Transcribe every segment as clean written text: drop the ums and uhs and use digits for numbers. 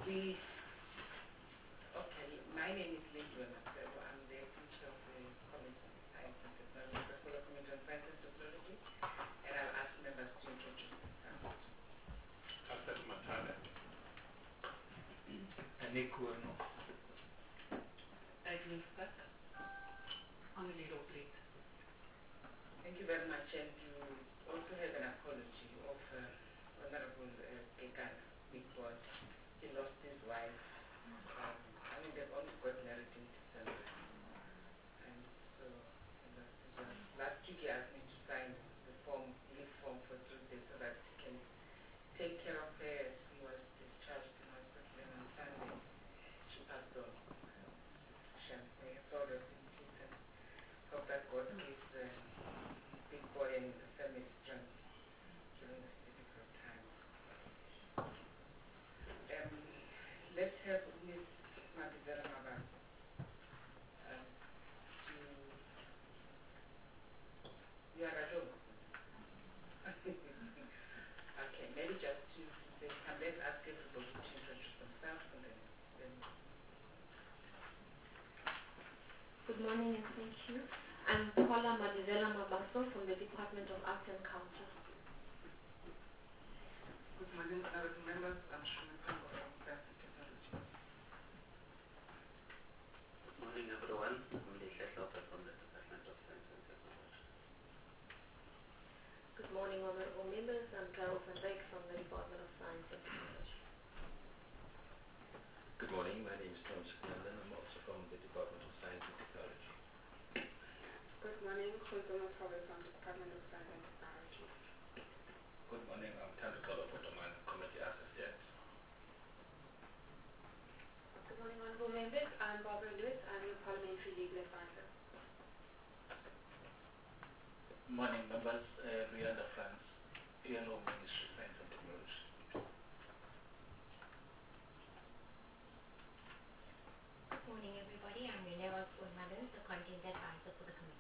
Okay, my name is Linda Marcelo. I'm the teacher of the College of Science and Technology, Portfolio Committee on Science and Technology, and I'll ask members to introduce themselves. Asset Matale. Nick Werno. Agnes Park. Angelino Blake. Thank you very much, and you also have an apology of Honorable Kekana because he lost his wife. I mean, they've only got married in December, and so he lost his wife. Last week he asked me to sign the form, leave form for 3 days so that he can take care of her as he was discharged in hospital, and on Sunday she passed on. May her soul rest in peace, and hope that God gives big boy and the family strength during this difficult time. Let's have Ms. Madizela Mabaso. You are at home. Okay, maybe just to say, let's ask everybody to introduce themselves and then. Good morning and thank you. I'm Paula Madizela Mabaso from the Department of Arts and Culture. Good morning, honorable members. I'm Shumipango from Science and Technology. Good morning, everyone. I'm Lisha Shopper from the Department of Science and Technology. Good morning, honorable members. I'm Carol van Dijk from the Department of Science and Technology. Good morning, my name is Tom Siknandan. I'm also from the Department of Science and Technology. Good morning, Khunzuma Tobe from the Department of Science and Technology. Good morning, I'm Tandukalo Potoman, Committee Assistant. Good morning, honorable members. I'm Barbara Lewis. I'm your Parliamentary Legal Advisor. Good morning, members. Brianda France, PLO Ministry of Science and Technology. Good morning, everybody. I'm Renera Fulmadan, the Content Advisor for the committee.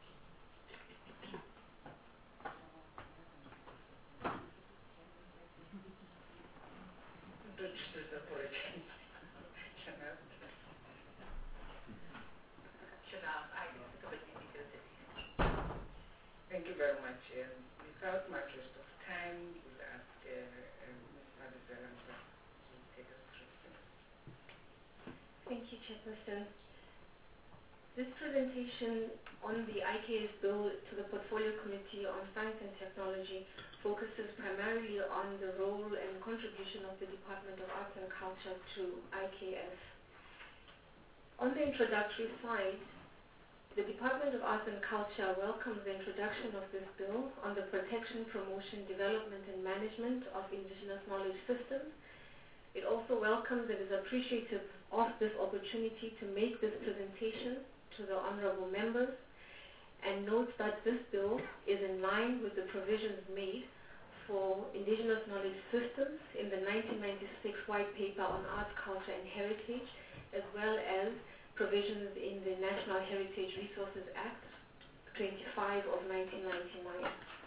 Thank you very much. Without much waste of time, we'll ask Ms. Madizela to take us through things. Thank you, Chairperson. This presentation on the IKS bill to the Portfolio Committee on Science and Technology focuses primarily on the role and contribution of the Department of Arts and Culture to IKS. On the introductory slide, the Department of Arts and Culture welcomes the introduction of this bill on the protection, promotion, development and management of indigenous knowledge systems. It also welcomes and is appreciative of this opportunity to make this presentation to the honorable members, and notes that this bill is in line with the provisions made for indigenous knowledge systems in the 1996 White Paper on Arts, Culture and Heritage, as well as provisions in the National Heritage Resources Act 25 of 1999.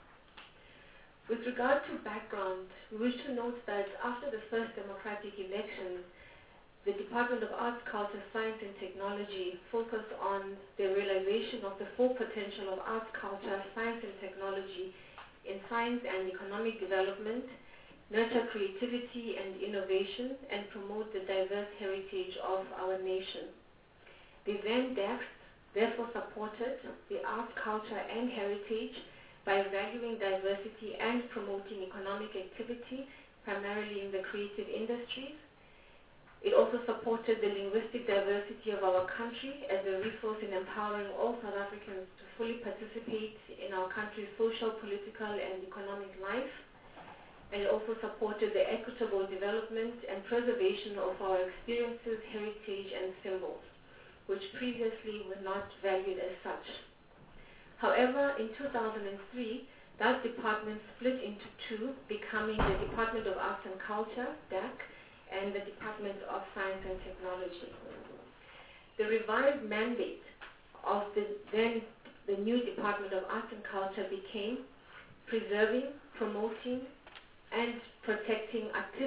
With regard to background, we wish to note that after the first democratic elections, the Department of Arts, Culture, Science and Technology focused on the realization of the full potential of arts, culture, science and technology in science and economic development, nurture creativity and innovation, and promote the diverse heritage of our nation. The then DACS therefore supported the arts, culture and heritage by valuing diversity and promoting economic activity, primarily in the creative industries. It also supported the linguistic diversity of our country as a resource in empowering all South Africans to fully participate in our country's social, political and economic life. And it also supported the equitable development and preservation of our experiences, heritage and symbols, which previously were not valued as such. However, in 2003, that department split into two, becoming the Department of Arts and Culture, DAC, and the Department of Science and Technology. The revised mandate of the new Department of Arts and Culture became preserving, promoting, and protecting artistic,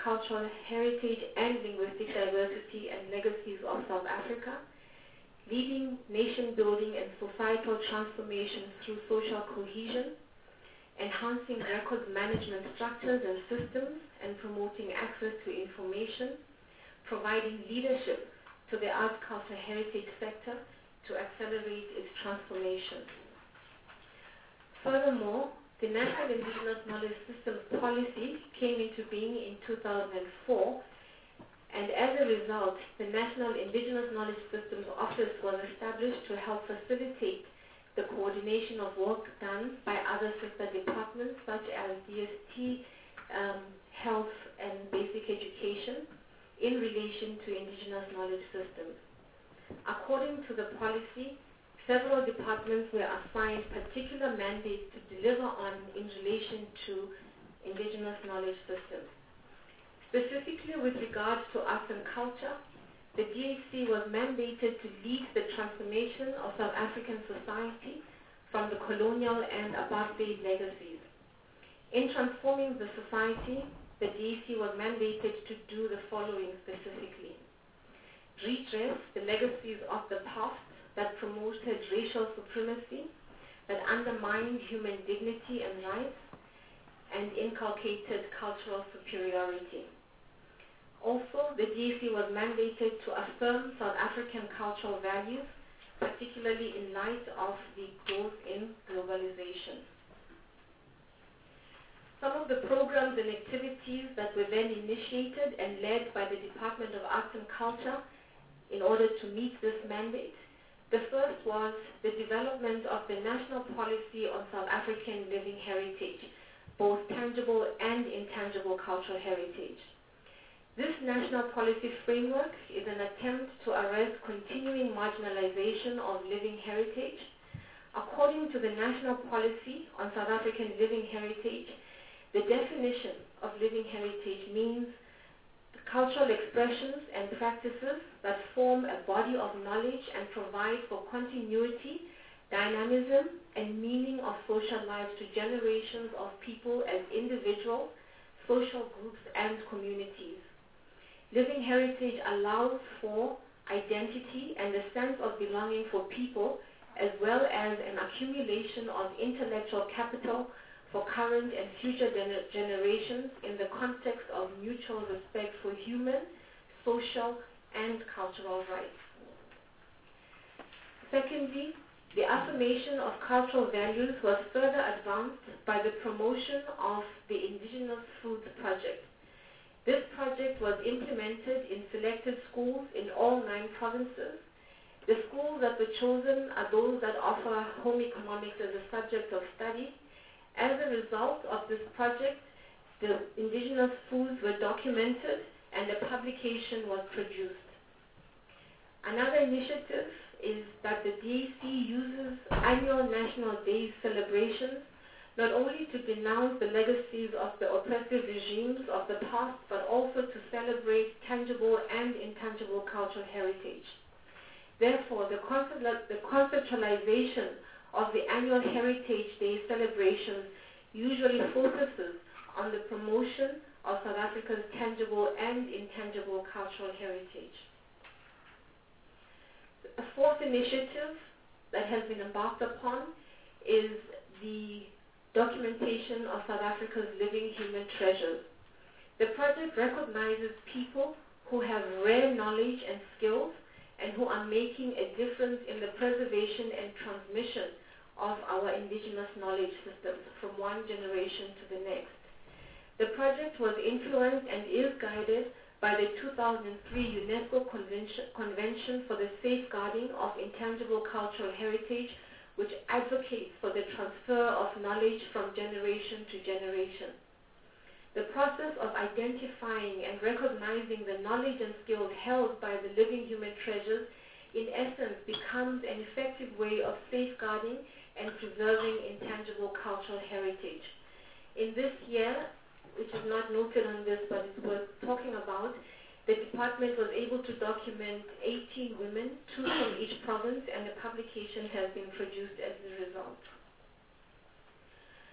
cultural heritage and linguistic diversity and legacies of South Africa, leading nation building and societal transformation through social cohesion, enhancing records management structures and systems, and promoting access to information, providing leadership to the arts, culture, heritage sector to accelerate its transformation. Furthermore, the National Indigenous Knowledge Systems Policy came into being in 2004, and as a result, the National Indigenous Knowledge Systems Office was established to help facilitate the coordination of work done by other sister departments such as DST, Health and Basic Education in relation to Indigenous knowledge systems. According to the policy, several departments were assigned particular mandates to deliver on in relation to Indigenous knowledge systems. Specifically with regards to arts and culture, the DHC was mandated to lead the transformation of South African society from the colonial and apartheid legacies. In transforming the society, the DHC was mandated to do the following specifically: redress the legacies of the past that promoted racial supremacy, that undermined human dignity and rights, and inculcated cultural superiority. Also, the DHC was mandated to affirm South African cultural values, particularly in light of the growth in globalization. Some of the programs and activities that were then initiated and led by the Department of Arts and Culture in order to meet this mandate. The first was the development of the National Policy on South African Living Heritage, both tangible and intangible cultural heritage. This national policy framework is an attempt to arrest continuing marginalization of living heritage. According to the National Policy on South African Living Heritage, the definition of living heritage means cultural expressions and practices that form a body of knowledge and provide for continuity, dynamism, and meaning of social lives to generations of people as individuals, social groups, and communities. Living heritage allows for identity and a sense of belonging for people, as well as an accumulation of intellectual capital for current and future generations in the context of mutual respect for human, social, and cultural rights. Secondly, the affirmation of cultural values was further advanced by the promotion of the Indigenous Foods Project. This project was implemented in selected schools in all 9 provinces. The schools that were chosen are those that offer home economics as a subject of study. As a result of this project, the indigenous foods were documented and a publication was produced. Another initiative is that the DHC uses annual National Day celebrations not only to denounce the legacies of the oppressive regimes of the past, but also to celebrate tangible and intangible cultural heritage. Therefore, the conceptualization of the annual Heritage Day celebrations usually focuses on the promotion of South Africa's tangible and intangible cultural heritage. A fourth initiative that has been embarked upon is the documentation of South Africa's living human treasures. The project recognizes people who have rare knowledge and skills and who are making a difference in the preservation and transmission of our indigenous knowledge systems from one generation to the next. The project was influenced and is guided by the 2003 UNESCO Convention for the Safeguarding of Intangible Cultural Heritage, which advocates for the transfer of knowledge from generation to generation. The process of identifying and recognizing the knowledge and skills held by the living human treasures in essence becomes an effective way of safeguarding and preserving intangible cultural heritage. In this year, which is not noted on this but it's worth talking about, the department was able to document 18 women, 2 from each province, and a publication has been produced as a result.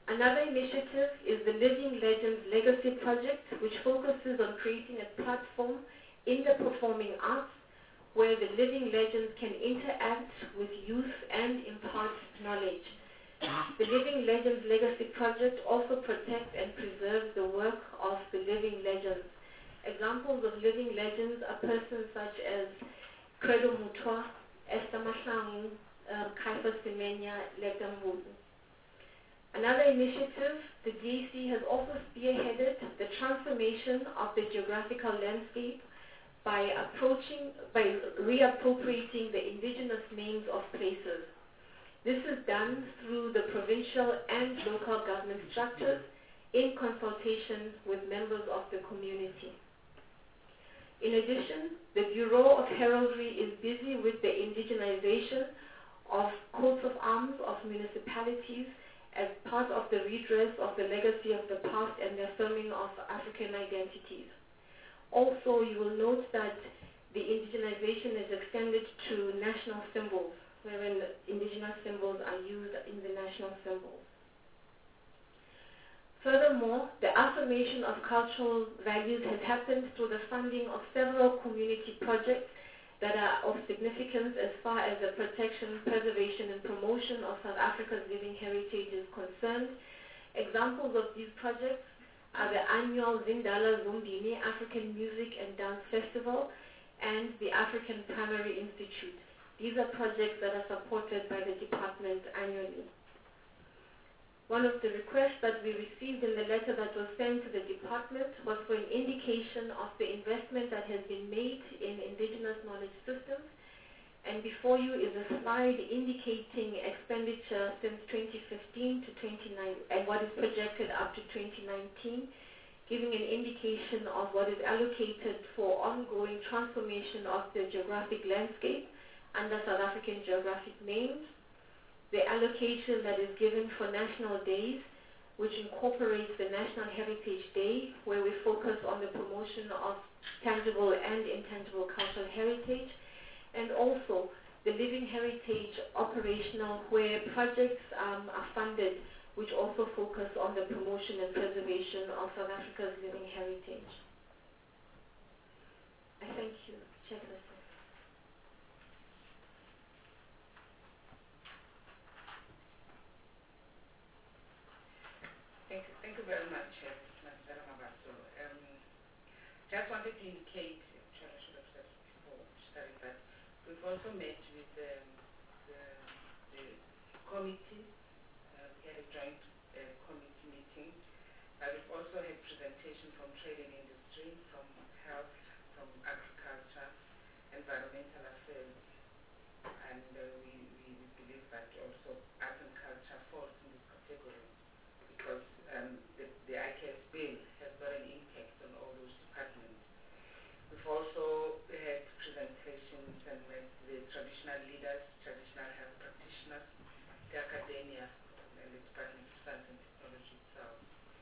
Another initiative is the Living Legends Legacy Project, which focuses on creating a platform in the performing arts where the living legends can interact with youth and impart knowledge. The Living Legends Legacy Project also protects and preserves the work of the living legends. Examples of living legends are persons such as Credo Mutwa, Esther Mahlangu, Kaifa Semenya, Leta Mbuzi. Another initiative, the DAC has also spearheaded the transformation of the geographical landscape by reappropriating the indigenous names of places. This is done through the provincial and local government structures in consultation with members of the community. In addition, the Bureau of Heraldry is busy with the indigenization of coats of arms of municipalities as part of the redress of the legacy of the past and the affirming of African identities. Also, you will note that the indigenization is extended to national symbols, wherein indigenous symbols are used in the national symbols. Furthermore, the affirmation of cultural values has happened through the funding of several community projects that are of significance as far as the protection, preservation, and promotion of South Africa's living heritage is concerned. Examples of these projects are the annual Zindala Zumbini African Music and Dance Festival and the African Primary Institute. These are projects that are supported by the department annually. One of the requests that we received in the letter that was sent to the department was for an indication of the investment that has been made in indigenous knowledge systems. And before you is a slide indicating expenditure since 2015 to 2019 and what is projected up to 2019, giving an indication of what is allocated for ongoing transformation of the geographic landscape under South African geographic names, the allocation that is given for national days, which incorporates the National Heritage Day, where we focus on the promotion of tangible and intangible cultural heritage, and also the Living Heritage Operational, where projects are funded, which also focus on the promotion and preservation of South Africa's living heritage. I thank you, Chairperson. Thank you very much, Ms. Mabaso. Just wanted to indicate, I should have said before starting that we've also met with the committee. We had a joint committee meeting. We've also had presentation from trade and industry, from health, from agriculture, environmental affairs, and we believe that also art and culture falls in this category because the ICAS bill has got an impact on all those departments. We've also had presentations and met the traditional leaders, traditional health practitioners, the academia, and the Department of Science and Technology itself.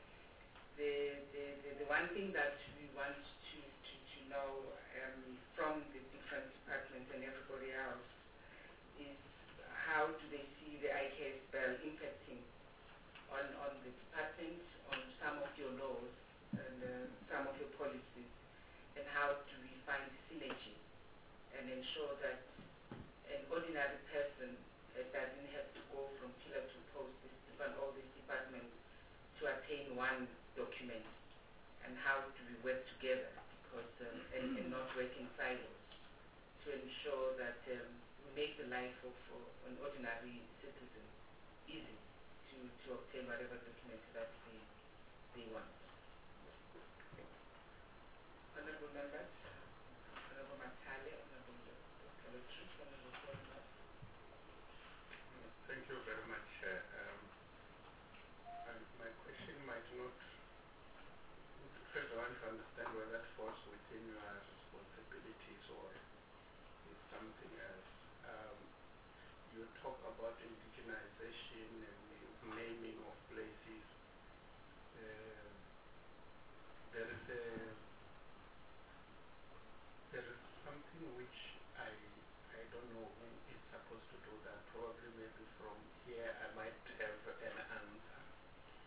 The one thing that we want to know from the different departments and everybody else is how do they see the ICAS bill impacting on the department, on some of your laws and some of your policies, and how do we find synergy and ensure that an ordinary person doesn't have to go from pillar to post all these departments to attain one document, and how do we work together because and not work in silos to ensure that we make the life of an ordinary citizen easy to obtain whatever document that they want. Honorable members, Honorable Matale, Honorable Dr. Latrice, Honorable Paulina. Thank you very much. And my question might not, first I want to understand whether that falls within your responsibilities or is something else. You talk about indigenization and naming of places. There is something which I don't know who is supposed to do that. Probably maybe from here I might have an answer.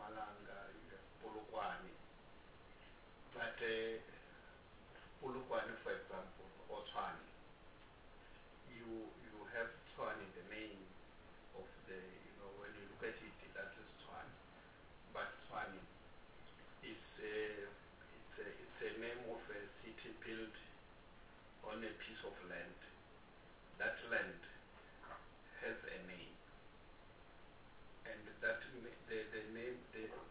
Mpumalanga, you have Polokwane. But Polokwane, for example, or Tshwane, you have Tshwane, the name of the, when you look at it, that is Tshwane. But Tshwane is it's a name of a city built on a piece of land. That land has a name, and that the name,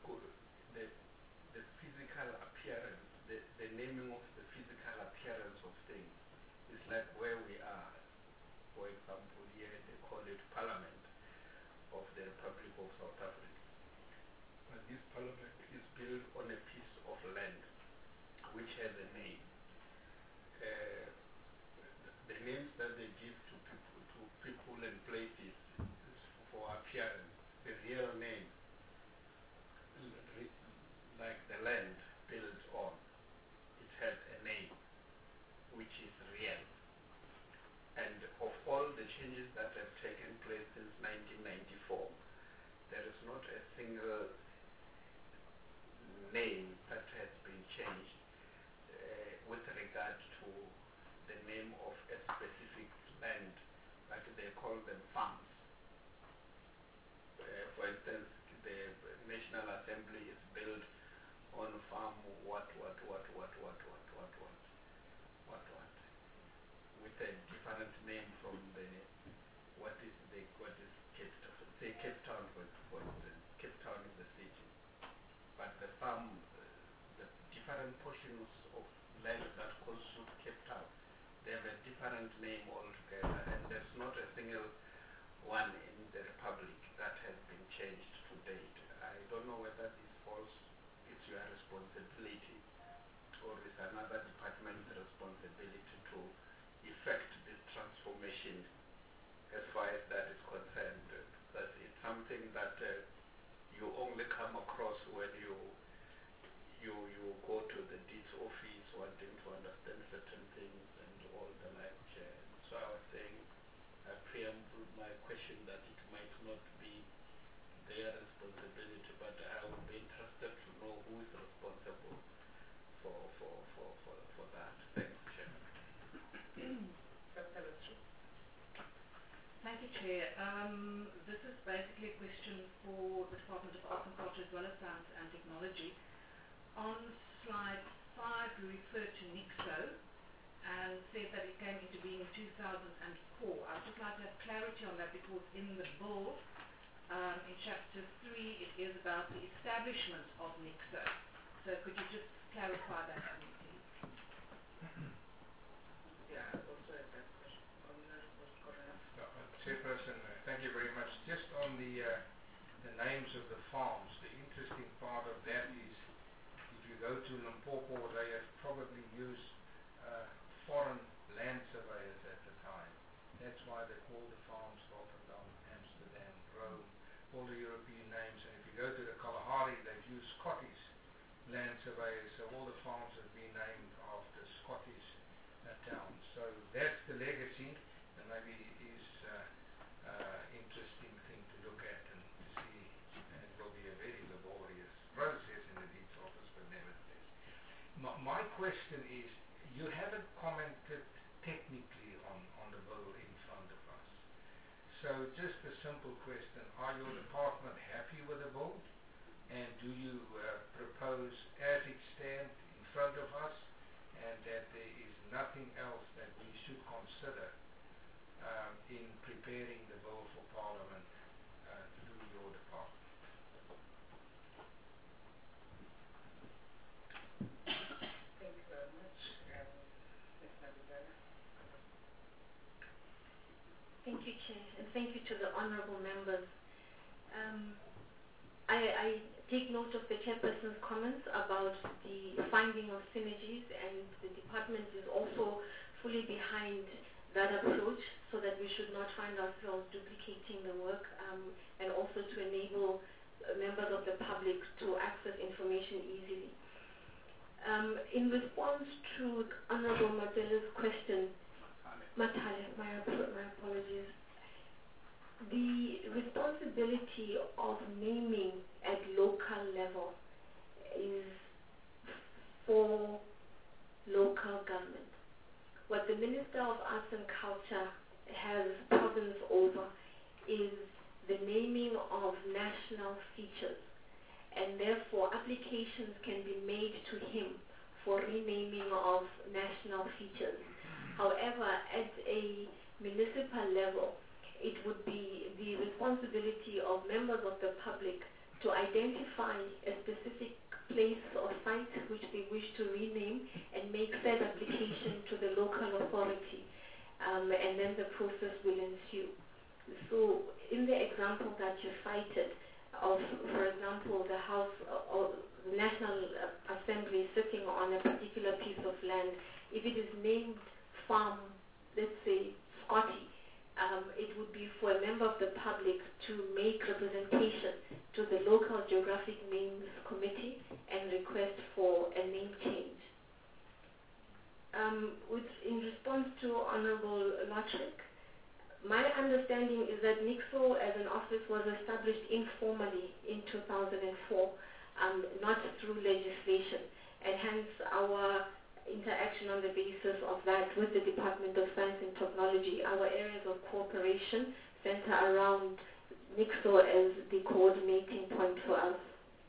the physical appearance, the naming of the physical appearance of things is like where we are. For example, here they call it Parliament of the Republic of South Africa. But this Parliament is built on a piece of land which has a name. The names that they give to people and places is for appearance. The real name, like the land built on, it has a name which is real. And of all the changes that have taken place since 1994, there is not a single name that has been changed with regard to the name of a specific land, like they call them farms. For instance, the National Assembly is built on farm what, with a different name from what is Cape Town. Say Cape Town, for instance. Cape Town is the city, but the farm, the different portions of land that constitute Cape Town, they have a different name altogether, and there's not a single one in the Republic that has been changed to date. I don't know whether this falls, it's your responsibility, or is another department's responsibility to effect this transformation as far as that is concerned, because it's something that you only come across when you go to the deeds office wanting to understand certain things and all the like. So I was saying, I preamble my question that it might not be their responsibility, but I would be interested to know who is responsible for that. Thanks, Chairman. Thank you, Chair. This is basically a question for the Department of Arts and Culture as well as Science and Technology. On slide 5, we refer to NICSO and said that it came into being in 2004. I'd just like to have clarity on that, because in the bill, in chapter 3, it is about the establishment of NICSO. So could you just clarify that for me, please? Yeah, also at that question. Honorable Coroner. Chairperson, thank you very much. Just on the names of the farms, the interesting part of that is, if you go to Limpopo, they have probably used foreign land surveyors at the time. That's why they call the farms Rotterdam, Amsterdam, Rome, all the European names. And if you go to the Kalahari, they've used Scottish land surveyors, so all the farms have been named after Scottish towns. So that's the legacy, and maybe it is interesting thing to look at and to see, and it will be a very laborious process in the deeds office, but nevertheless. My question is, you haven't commented technically on the bill in front of us. So just a simple question, are your department happy with the bill? And do you propose as it stands in front of us, and that there is nothing else that we should consider in preparing the bill for Parliament through your department? Thank you very much. Ms. Maduzela. Thank you, Chair, and thank you to the honourable members. I take note of the chairperson's comments about the finding of synergies, and the department is also fully behind that approach, so that we should not find ourselves duplicating the work, and also to enable members of the public to access information easily. In response to Honourable Madela's question, Matale, my apologies. The responsibility of naming at local level is for local government. What the Minister of Arts and Culture has province over is the naming of national features, and therefore applications can be made to him for renaming of national features. However, at a municipal level, it would be the responsibility of members of the public to identify a specific place or site which they wish to rename and make said application to the local authority, and then the process will ensue. So in the example that you cited of, for example, the House or the National Assembly sitting on a particular piece of land, if it is named Farm, let's say, Scotty, it would be for a member of the public to make representation to the local geographic names committee and request for a name change. In response to Honorable Lotrick, my understanding is that NICSO as an office was established informally in 2004, not through legislation, and hence our interaction on the basis of that with the Department of Science and Technology. Our areas of cooperation center around NICSO as the coordinating point for us.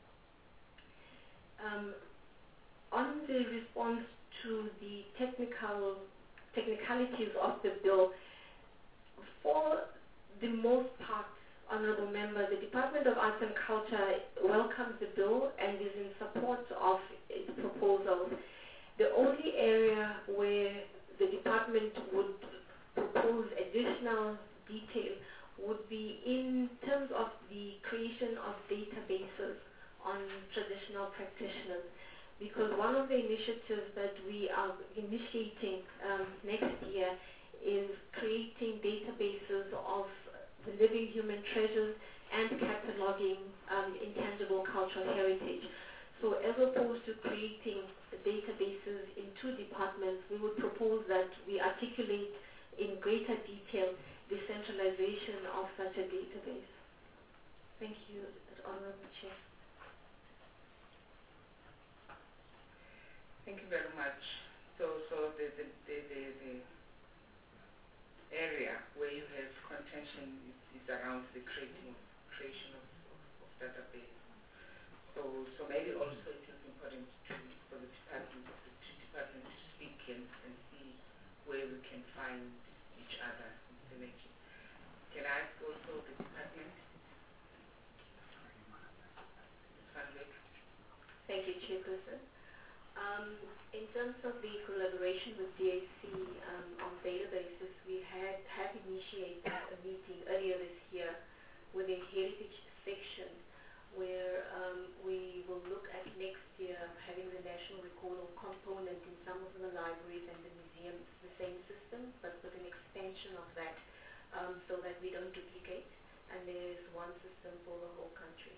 On the response to the technicalities of the bill, for the most part, Honourable Member, the Department of Arts and Culture welcomes the bill and is in support of its proposals. The only area where the department would propose additional detail would be in terms of the creation of databases on traditional practitioners, because one of the initiatives that we are initiating next year is creating databases of the living human treasures and cataloging intangible cultural heritage. So as opposed to creating databases in two departments, we would propose that we articulate in greater detail the centralization of such a database. Thank you, Honorable Chair. Thank you very much. So the area where you have contention is around the creation of database. So maybe also it is important for the two departments to speak and see where we can find each other in synergy. Can I ask also the department? Thank you, Chairperson. In terms of the collaboration with DAC on databases, we have initiated a meeting earlier this year with a heritage section where we will look at next year having the national recordal component in some of the libraries and the museums, the same system, but with an extension of that so that we don't duplicate, and there is one system for the whole country.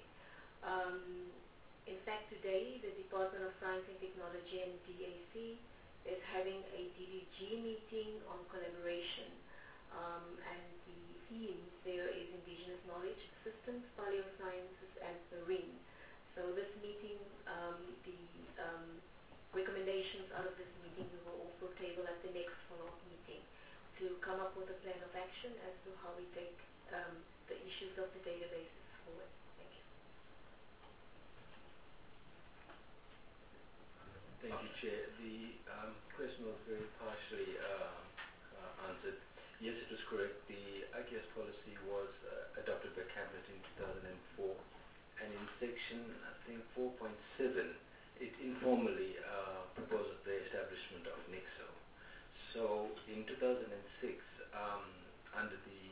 In fact, today, the Department of Science and Technology and DAC is having a DDG meeting on collaboration, and the theme there is Indigenous Knowledge Systems, Paleosciences, and Marine. So this meeting, the recommendations out of this meeting we will also table at the next follow-up meeting to come up with a plan of action as to how we take the issues of the databases forward. Thank you, Chair. The question was very partially answered. Yes, it was correct. The IKS policy was adopted by Cabinet in 2004, and in section, I think, 4.7, it informally proposes the establishment of NICSO. So in 2006, under the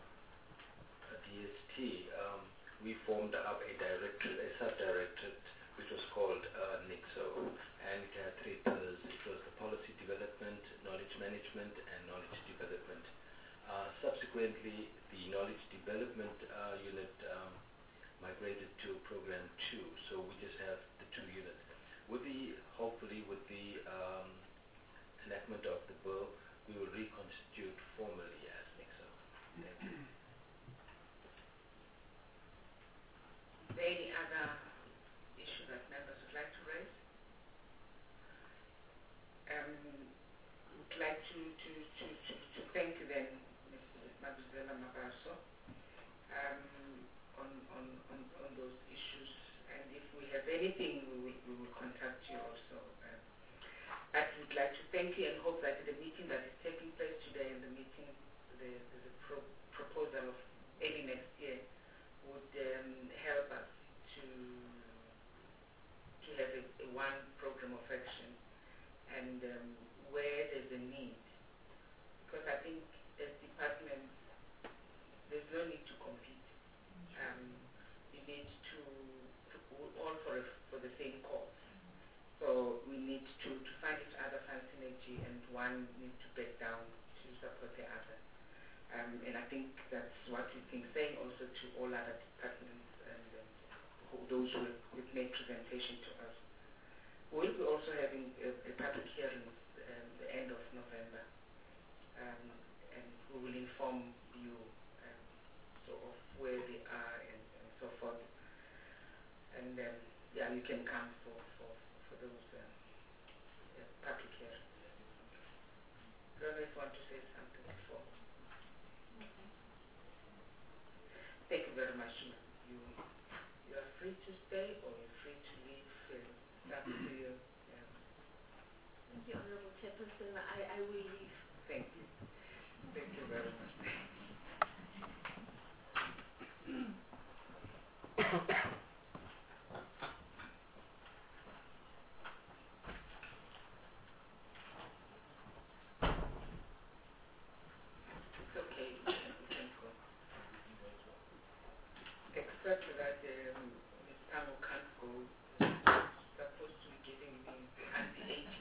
DST, we formed up a sub-directorate, which was called NICSO, and it had three pillars. It was the policy development, knowledge management, and knowledge development. Subsequently, the knowledge development unit migrated to program 2, so we just have the 2 units. Hopefully with the enactment of the bill, we will reconstitute formally as NICSO. Thank you. also on those issues. And if we have anything, we will contact you also. I would like to thank you and hope that the meeting that is taking place today and the meeting, the proposal of early next year would help us to have a one program of action, and where there's a need, because I think as departments there's no need to compete. You need to all for the same cause. So we need to find each other, find synergy, and one needs to back down to support the other. And I think that's what we've been saying also to all other departments and those who have made presentation to us. We'll be also having a public hearing the end of November, and we will inform you so of where they are and so forth. And yeah, you can come for those public hearings. I don't know if you want to say something before. Thank you very much. You are free to stay or you're free to leave. It's up to you. Yeah. Thank you, Honorable Chairperson. I will leave. Thank you. Thank you very much. It's okay. You can go. Except that Ms. Tamu can't go. She's supposed to be giving me anti-aging.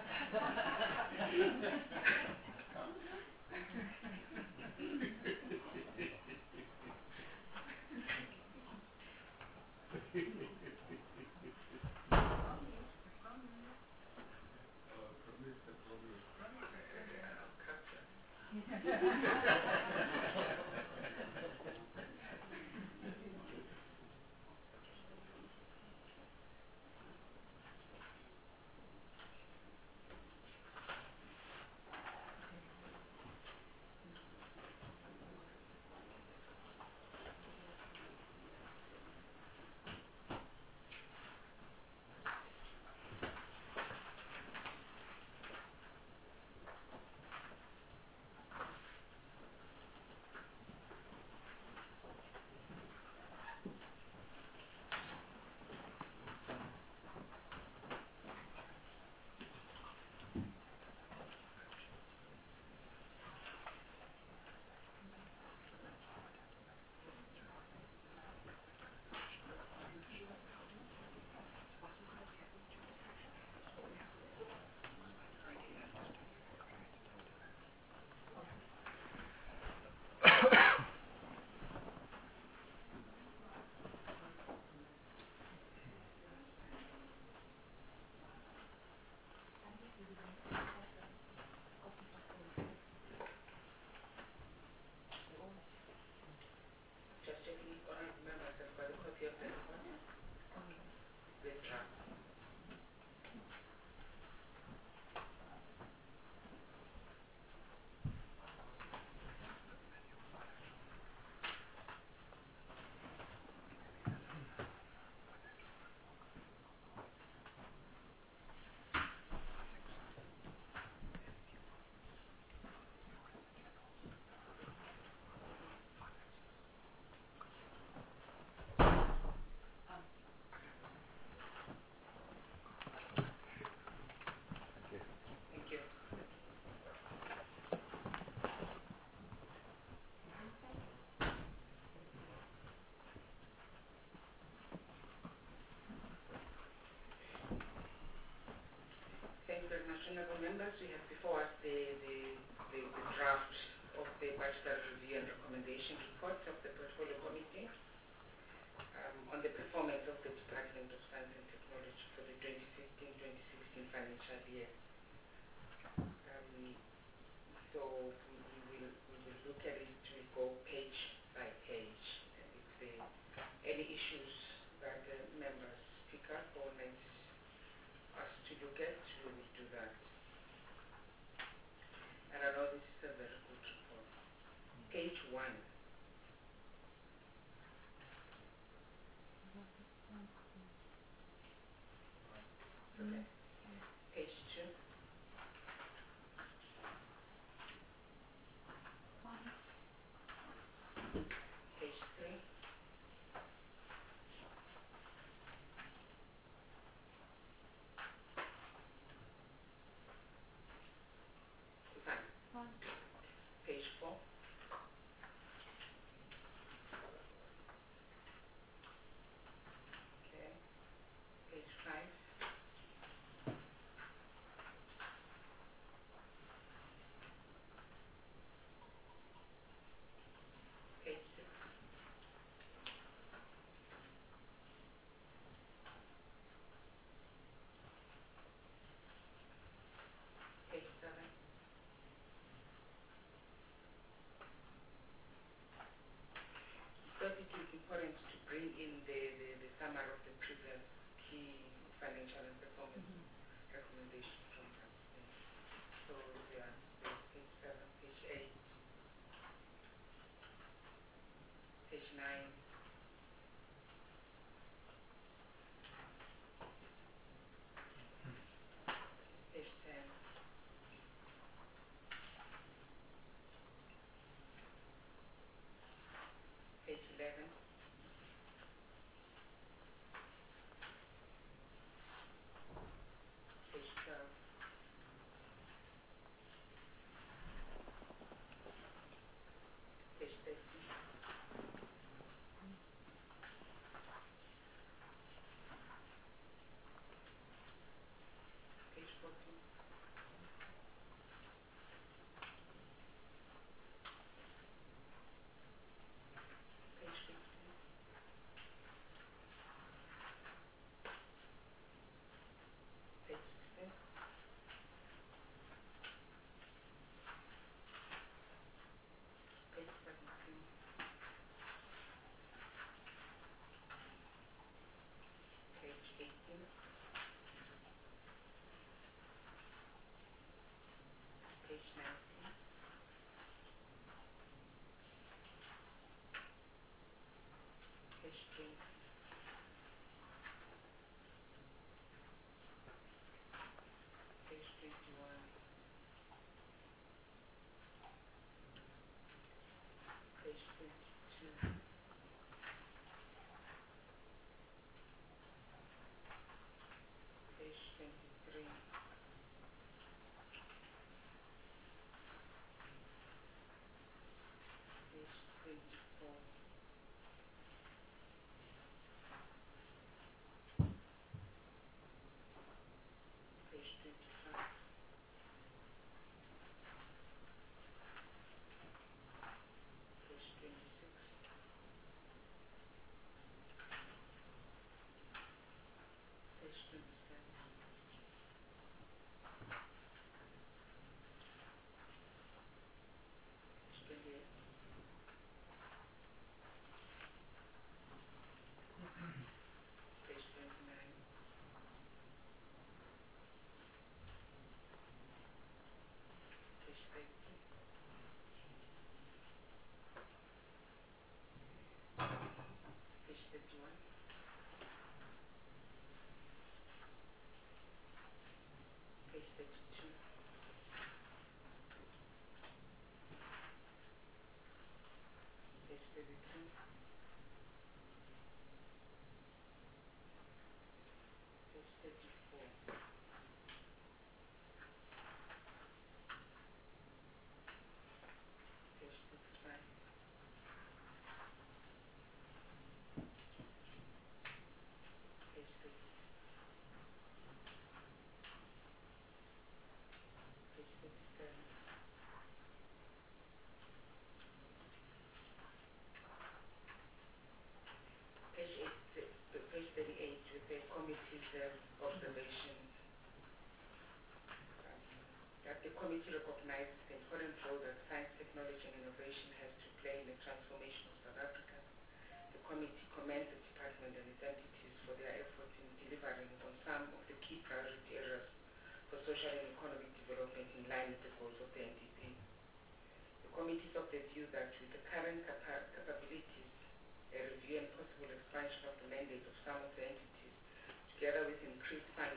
Just checking if all members have got a copy of the report. The draft. Thank you. Thank you very much, honorable members. We have before us the draft of the budgetary review and recommendation report of the Portfolio Committee on the performance of the Department of Science and Technology for the 2015-2016 financial year. So we will look at it, we go page by page, and if there are any issues that members pick up or need us to look at, we will do that. And I know this is a very good report. Page 1 Okay. Page 2. Page 3. Fine. Page 4. Okay. Page 5. Page 6. Page 7. Because it is important to bring in the summary of the previous key financial and performance recommendations from us. So yeah, page 7, page 8, page 9, page 10, page 11, page 12, page 13, page 14, page 15, page 16, page 17, page 18, page 19, page 20, page 21, page 22, page 23, page 24, page 25, page 26, page 27, page 28, page 29, page 30, page 31, page 32, page 33, page 34, page 35, page 36, page 37, page 38 with the committee's observation that the committee recognizes the important role that science, technology and innovation has to play in the transformation of South Africa. The committee commends the department and its entities for their efforts in delivering on some of the key priority areas for social and economic development in line with the goals of the NDP. The committee is of the view that with the current capabilities, a review and possible expansion of the mandate of some of the entities, together with increased funding, would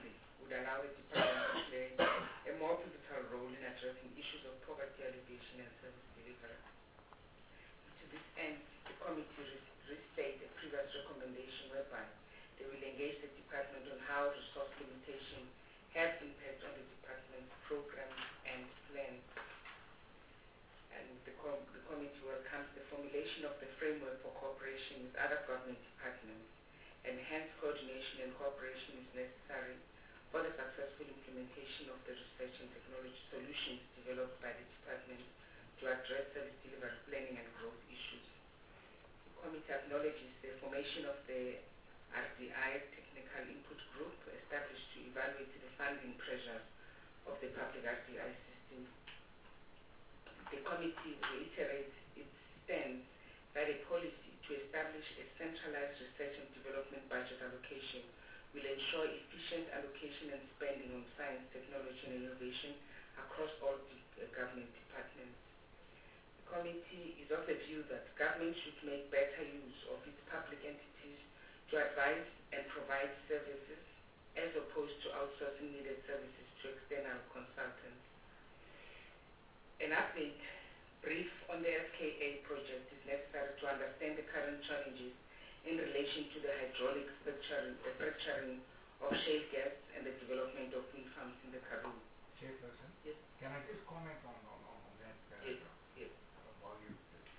would allow the department to play a more pivotal role in addressing issues of poverty alleviation and service delivery. To this end, the committee restated a previous recommendation whereby they will engage the department on how resource limitation has impact on the department's programs and plans. And the committee welcomes the formulation of the framework for cooperation with other government departments, and hence coordination and cooperation is necessary for the successful implementation of the research and technology solutions developed by the department to address service delivery planning and growth issues. The committee acknowledges the formation of the RDI Technical Input Group established to evaluate the funding pressures of the public RDI system. The committee reiterates its stance that a policy to establish a centralized research and development budget allocation will ensure efficient allocation and spending on science, technology, and innovation across all government departments. The committee is of the view that government should make better use of its public entities to advise and provide services as opposed to outsourcing needed services to external consultants. An update brief on the SKA project is necessary to understand the current challenges in relation to the hydraulic fracturing of shale gas and the development of wind farms in the Karoo. Chairperson? Yes. Can I just comment on that paragraph? Yes. While you,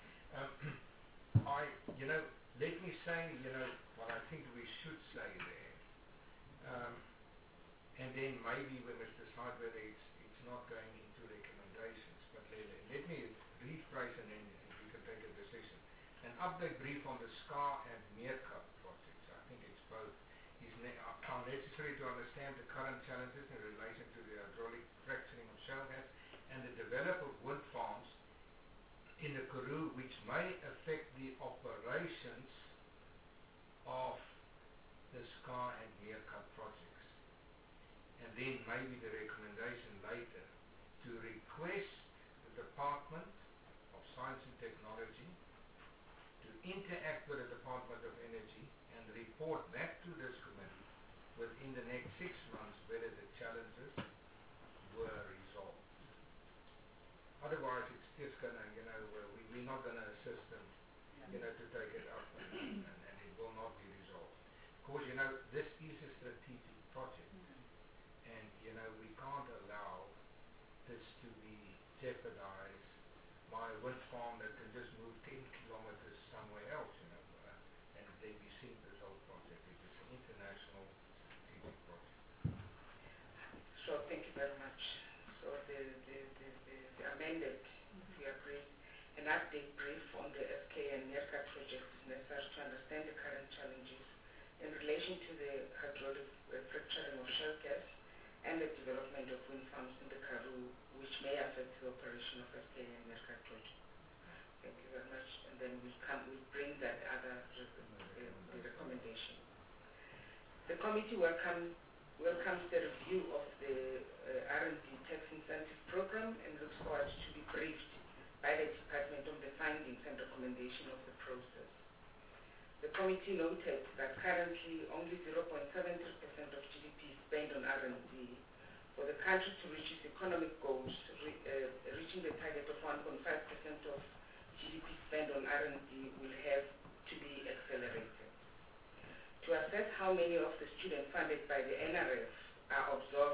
let me say, what I think we should say there, and then maybe we must decide whether it's not going into recommendations. But let me rephrase and then we can take a decision. An update brief on the SCAR and Meerkat projects, I think it's both, are necessary to understand the current challenges in relation to the hydraulic fracturing of shale gas and the development of wind farms in the Karoo, which may affect the operations of the SCAR and Meerkat projects. And then maybe the recommendation later to request the Department of Science and Technology to interact with the Department of Energy and report back to this committee within the next 6 months whether the challenges were resolved. Otherwise, it's just going to, we're not going to assist them, to take it up and it will not be resolved. Of course, this is a strategic project. And, we can't allow this to be jeopardized by a wind farm that can just move 10 kilometers somewhere else, and then we sink this whole project. It is an international strategic project. Sure, thank you very much. So the amended, if we agree, an update brief on the SK and Meerkat project is necessary to understand the current challenges in relation to the hydraulic fracturing of shale gas and the development of wind farms in the Karoo, which may affect the operation of SK and Meerkat project. Thank you very much. And then we bring that other recommendation. The committee welcomes the review of the R&D tax incentive program and looks forward to be briefed by the department on the findings and recommendation of the process. The committee noted that currently only 0.73% of GDP is spent on R&D. For the country to reach its economic goals, reaching the target of 1.5% of GDP spent on R&D will have to be accelerated. To assess how many of the students funded by the NRF are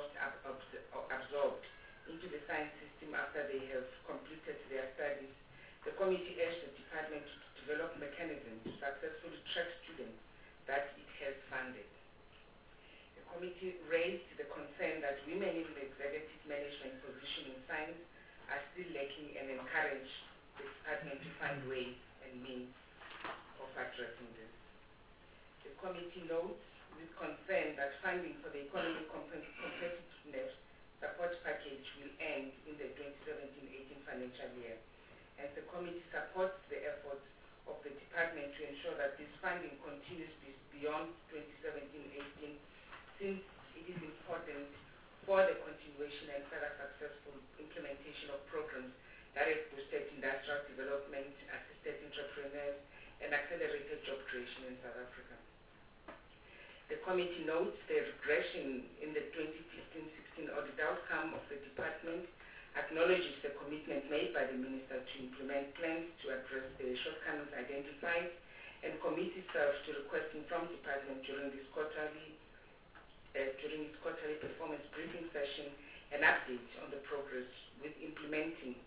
absorbed into the science system after they have completed their studies, the committee urged the department to develop mechanisms to successfully track students that it has funded. The committee raised the concern that women in the executive management position in science are still lacking and encouraged the department to find ways and means of addressing this. The committee notes with concern that funding for the economic competitiveness support package will end in the 2017-18 financial year. And the committee supports the efforts of the department to ensure that this funding continues beyond 2017-18, since it is important for the continuation and further successful implementation of programs that have boosted industrial development, assisted entrepreneurs, and accelerated job creation in South Africa. The committee notes the regression in the 2015-16 audit outcome of the department, acknowledges the commitment made by the Minister to implement plans to address the shortcomings identified, and commits itself to requesting from the department during its quarterly performance briefing session an update on the progress with implementing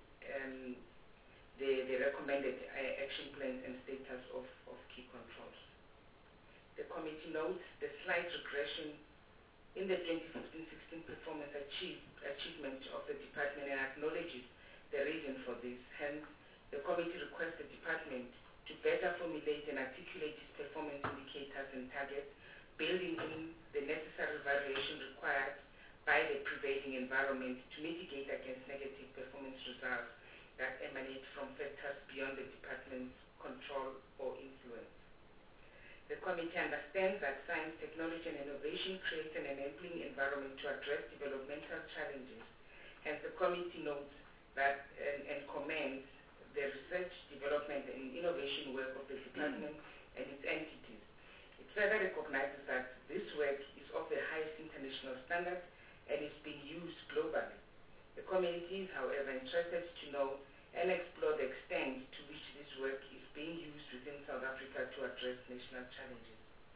the recommended action plans and status of key controls. The committee notes the slight regression in the 2015-16 performance achievement of the department and acknowledges the reason for this. Hence, the committee requests the department to better formulate and articulate its performance indicators and targets, building in the necessary variation required by the prevailing environment to mitigate against negative performance results that emanate from factors beyond the department's control or influence. The committee understands that science, technology, and innovation creates an enabling environment to address developmental challenges. Hence, the committee notes that and commends the research, development, and innovation work of the department and its entities. It further recognizes that this work is of the highest international standard and is being used globally. The committee is, however, interested to know and explore the extent to which this work is being used within South Africa to address national challenges.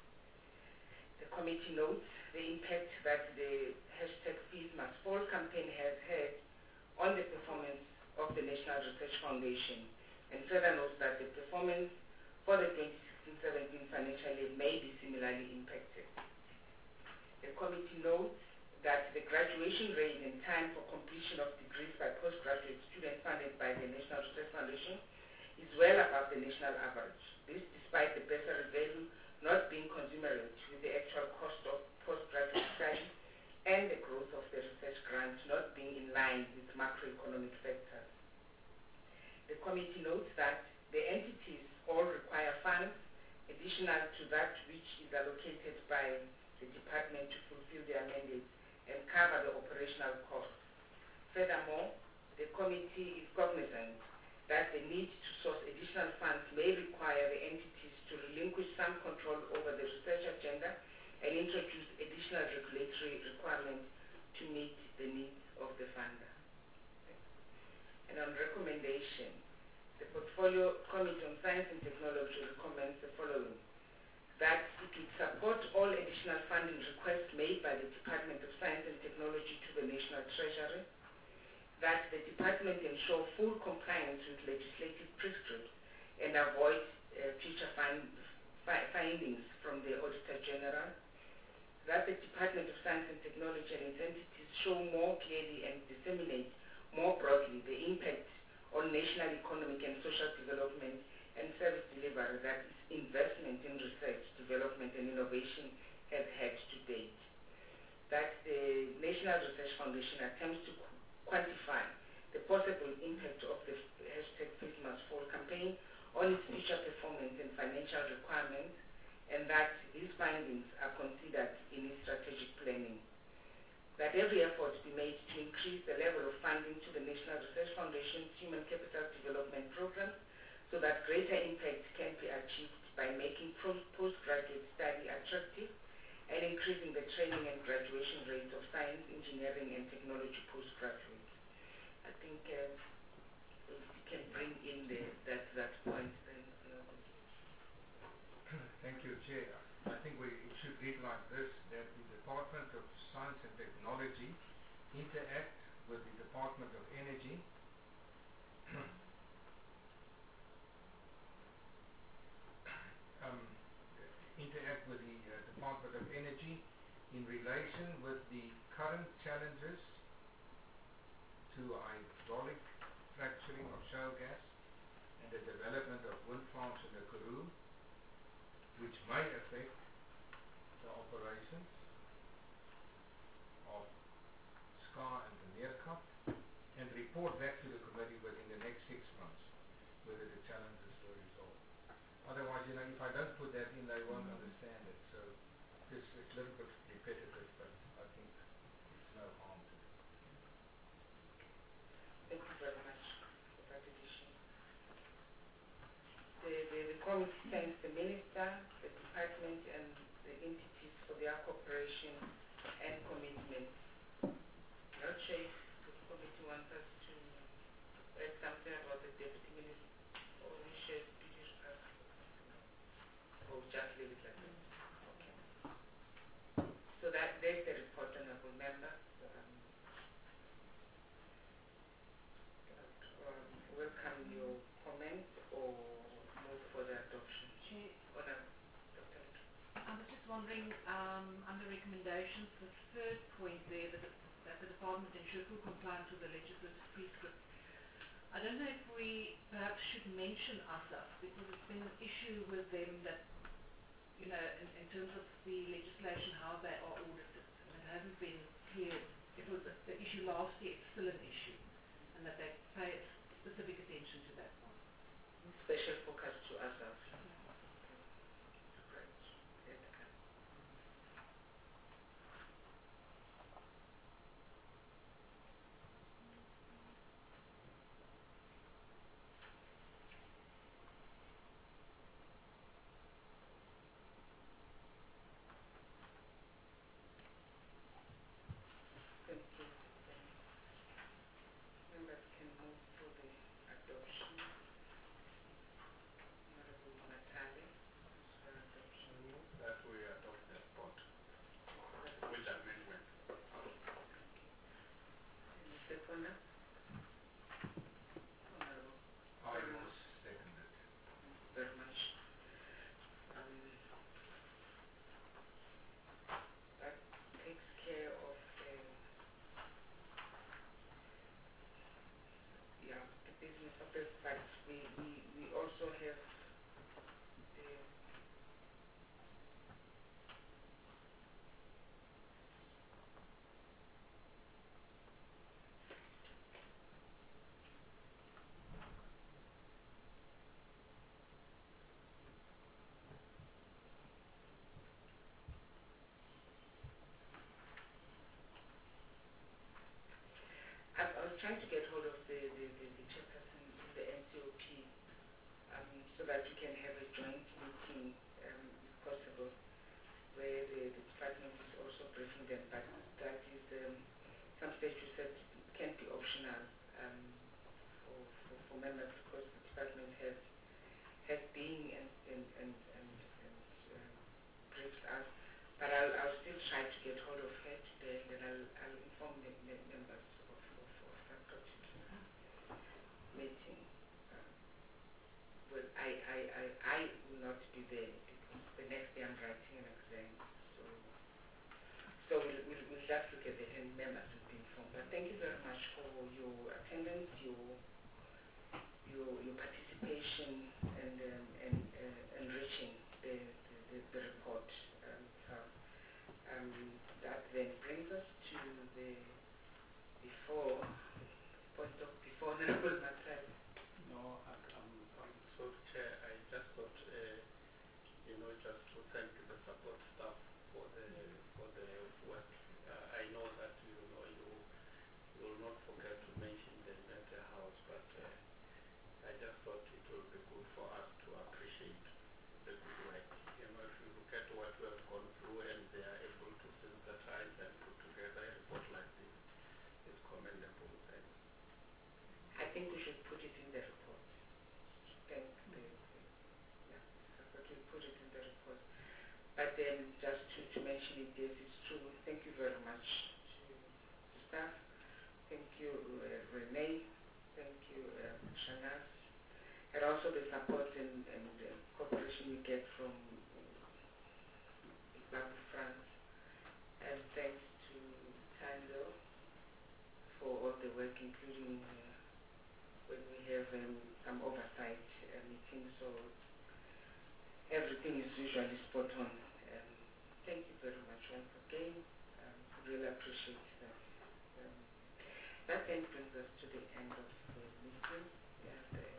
The committee notes the impact that the #FeesMustFall campaign has had on the performance of the National Research Foundation, and further notes that the performance for the 2016-17 financial year may be similarly impacted. The committee notes that the graduation rate and time for completion of degrees by postgraduate students funded by the National Research Foundation is well above the national average. This despite the bursary value not being commensurate with the actual cost of postgraduate study and the growth of the research grant not being in line with macroeconomic factors. The committee notes that the entities all require funds additional to that which is allocated by the department to fulfill their mandates and cover the operational costs. Furthermore, the committee is cognizant that the need to source additional funds may require the entities to relinquish some control over the research agenda and introduce additional regulatory requirements to meet the needs of the funder. And on recommendation, the Portfolio Committee on Science and Technology recommends the following: that it would support all additional funding requests made by the Department of Science and Technology to the National Treasury, that the department ensure full compliance with legislative prescripts and avoid future findings from the Auditor General, that the Department of Science and Technology and its entities show more clearly and disseminate more broadly the impact on national economic and social development and service delivery that its investment in research, development, and innovation has had to date. That the National Research Foundation attempts to quantify the possible impact of the #FeesMustFall campaign on its future performance and financial requirements, and that these findings are considered in its strategic planning. That every effort be made to increase the level of funding to the National Research Foundation's Human Capital Development Program so that greater impact can be achieved by making postgraduate study attractive and increasing the training and graduation rates of science, engineering, and technology postgraduates. I think we can bring in that point then. Thank you, Chair. I think it should read like this, that the Department of Science and Technology interact with the Department of Energy in relation with the current challenges to hydraulic fracturing of shale gas and the development of wind farms in the Karoo, which may affect the operations of SCA and the Meerkat, and report back to the committee within the next 6 months whether the challenges were resolved. Otherwise, if I don't put that in, they won't understand it. So it's a little bit repetitive, but I think it's no harm to it. Thank you very much for that addition. The committee thanks the Minister, the Department, and the entity their cooperation and commitment. Not sure if the committee wants us to add something about the Deputy Minister, or we should or just leave it like that. Okay. So there's the report, honorable members. Welcome your comments or move for the adoption. Chair, Dr. I was just wondering, under recommendations, the third point there, that the department ensure full compliance with the legislative prescripts. I don't know if we perhaps should mention ASAF, because it's been an issue with them that, you know, in terms of the legislation, how they are audited, and it hasn't been clear. It was the issue last year, it's still an issue, and that they pay specific attention to that one. Special focus to ourselves. Thank you. Members can move for the adoption. Honorable Matale, for adoption. I move that we adopt the report with amendment. Any seconder? Honorable. I will second it. Thank you very much. That takes care of the business of it, but we also have I was trying to get hold of the chairperson in the NCOP so that we can have a joint meeting, if possible, where the department is also briefing them, but that is some stage you said it can be optional for members, because the department has been and briefs us, but I'll still try to get hold of her today, and then I'll inform the members of that particular meeting. Well, I will not be there, because the next day I'm writing an exam, so we'll just look at it, and members will be informed. But thank you very much for your attendance, your participation, and enriching the report. That then brings us to the before Honorable Matai. No, I'm sorry, Chair. I just thought, just to thank the support staff for the work. I know that you will not forget to mention the mental house, but I just thought it would be good for us to appreciate the good work. If you look at what we have gone through, and they are able to synthesize and put together a report like this, it's commendable. Thanks. I think we should put it in the report. Thank but we'll put it in the report. But then just to mention it, yes, it's true. Thank you very much to the staff. Thank you, Renee. Thank you, Shanaz. And also the support and cooperation we get from Babu France. And thanks to Tando for all the work, including when we have some oversight meetings, so everything is usually spot on. Thank you very much once again. Really appreciate that. That then brings us to the end of the meeting.